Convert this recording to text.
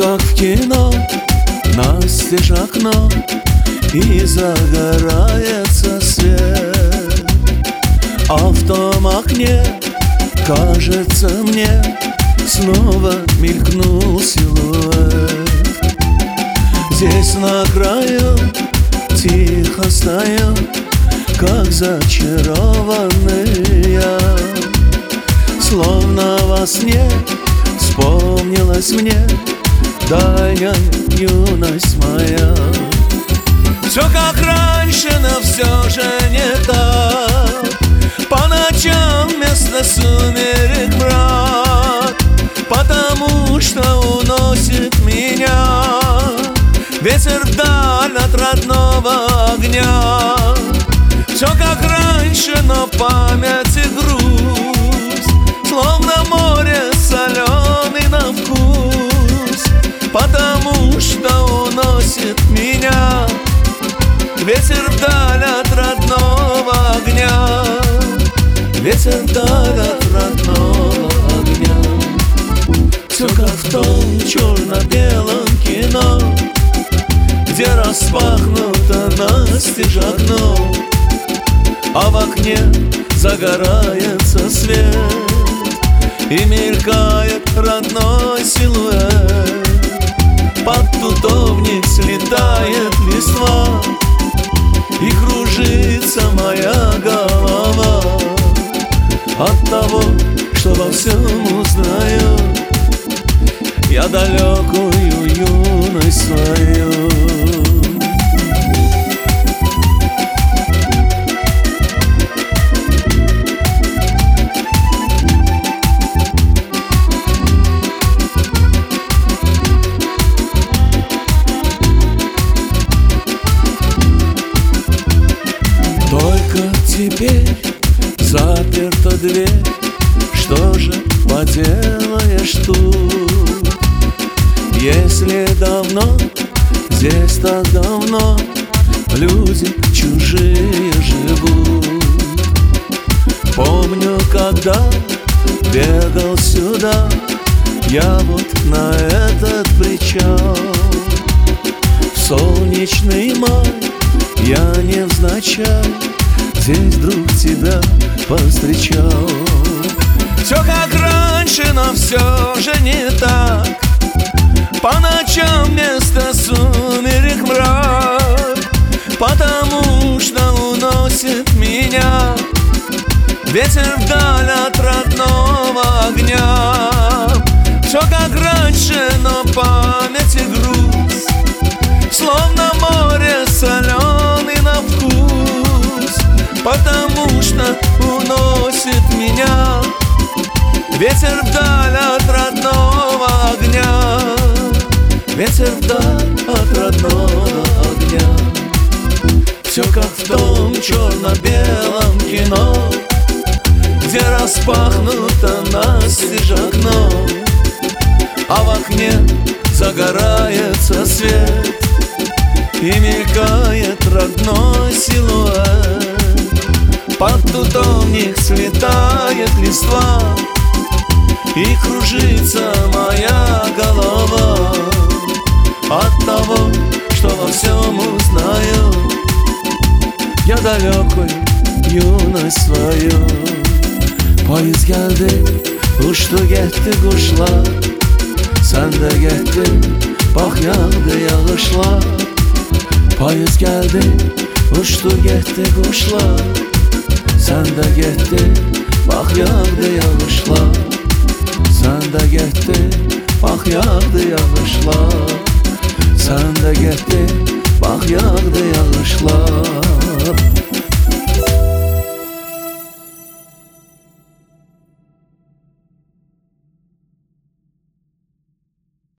как в кино, настежь окно, и загорается свет. А в том окне, кажется мне, снова мелькнул силуэт. Здесь на краю тихо стою, как зачарованный я. Словно во сне вспомнилась мне дальняя юность моя. Все как раньше, но все же не так. По ночам вместо сумерек мрак, потому что уносит меня ветер вдаль от родного огня. Все как раньше, но памяти грусть, словно море соленый на вкус, потому что уносит меня ветер вдаль от родного огня. Ветер вдаль от родного огня. Все как в том черно-белом кино, где распахнуто настежь окно, а в окне загорается свет, и мелькает родной силуэт. Под тутовник слетает листва, и кружится моя голова от того, что во всем узнаю я далекую юность свою. Только теперь заперта дверь, что же поделаешь тут? Если давно, здесь так давно люди чужие живут. Помню, когда бегал сюда я вот на этот причал, в солнечный май я невзначай здесь вдруг тебя повстречал. Все как раньше, но все же не так. По ночам вместо сумерек мрак, потому что уносит меня ветер вдаль от родного огня. Все как раньше, но памяти грусть, словно море соленый на вкус, потому что уносит меня ветер вдаль от родного огня. Ветер вдаль от родного огня. Все как в том черно-белом кино, где распахнуто настежь окно, а в окне загорается свет, и мелькает родной силуэт. Под тутовник слетает листва, и кружится моя голова от того, что во всем узнаю я далекую юность свою. Poyuz geldi, uçtu gitti kuşlar, sen de gittin, bak yağdı yağışlar. Poyuz geldi, uçtu gitti kuşlar, sen de gittin, bak yağdı yağışlar. Sen de gittin, bak yağdı yağışlar. Sen de gittin, bak yağdı yağışlar.